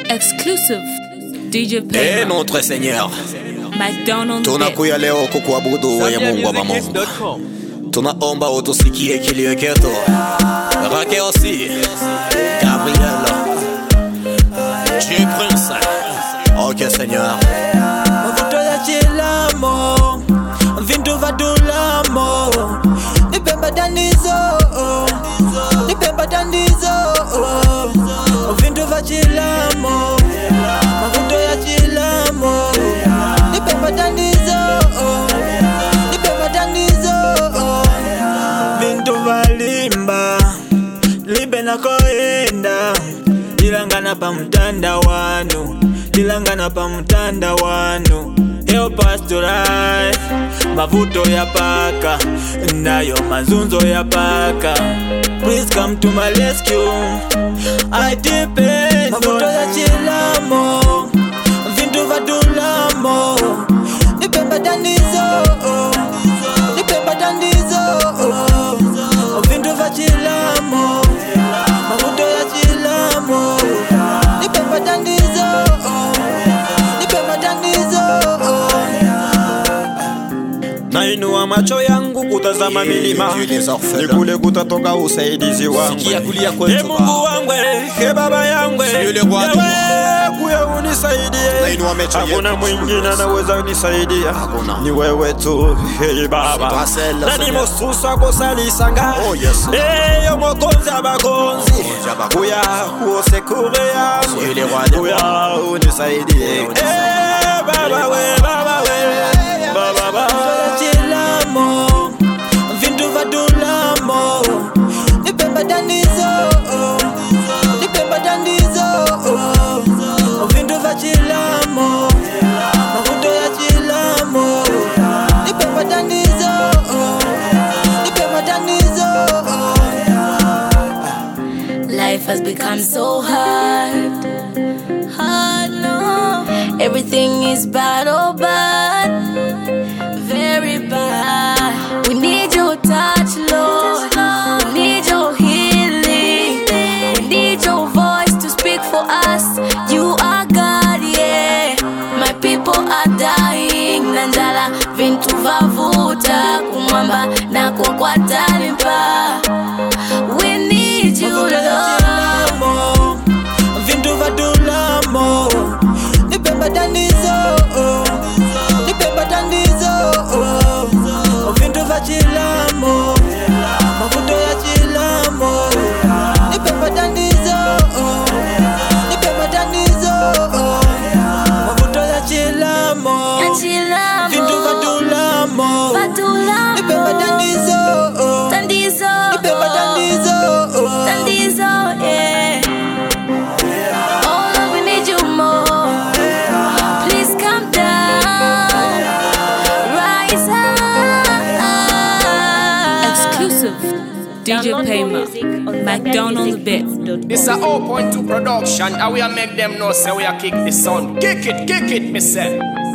Exclusive DJ Pema. Notre Seigneur, McDonald's. tunakuja leo kukuabudu wewe Mungu wa Mungu. Tunaomba utusikie kilio chetu. Rake aussi Gabriel Prince. Ok Seigneur. Mavuto ya chilamo, vintu vadulamo. Nipemba tanizo, nipemba tanizo. Vintu vachilamo, mavuto ya chilamo. Nipemba tanizo, nipemba tanizo. Vintu valimba, libe na koenda. Dilangana pa mtanda wanu, dilangana pa mtanda wanu. Help us to rise, mavuto ya paka, nayo mazunzo ya paka. Please come to my rescue, I depend. Mavuto ya chilamo, vintu vadulamo. Nipemba tanizo, nipemba tanizo. Vintu vachilamo, mavuto ya chilamo. Nipemba tanizo, nipemba tanizo. Nainua macho yangu kutazama milima, ni kule kutatoka usaidizi wangu. Ee Mungu wangu, ee Baba yangu, ewe kuya unisaidie. Hakuna mwingine anaweza unisaidia, ni wewe tu, ee Baba. Nani mosusa kusalisanga, ee mokonzi abakonzi. Kuya kuosekure yangu, kuya unisaidie. Ee Baba we, Baba we, Baba Baba. Vintu vadulamo, nipemba tanizo, nipemba tanizo. Vintu vachilamo, mavuto ya chilamo. Nipemba tanizo, nipemba tanizo. Life has become so hard, no. Everything is bad, oh bad, very bad. We need your touch, Lord. We need your healing. We need your voice to speak for us. You are God, yeah. My people are dying. Nanjala vintu vavuta kumwamba na kwa talimpa. We need you, Lord. Vintu vadulamo, nipemba tanizo, nipemba tanizo. Vintu vachilamo, mavuto ya chilamo. Nipemba tanizo, nipemba tanizo. Mavuto ya chilamo, vintu vadulamo. Nipemba tanizo, nipemba tanizo. Yeah. Oh Lord, we need you more. Please come down, rise up. Exclusive DJ Pema, McDonald's bit. This a 0.2 production, and we a make them know say we a kick the sound. Kick it, me say.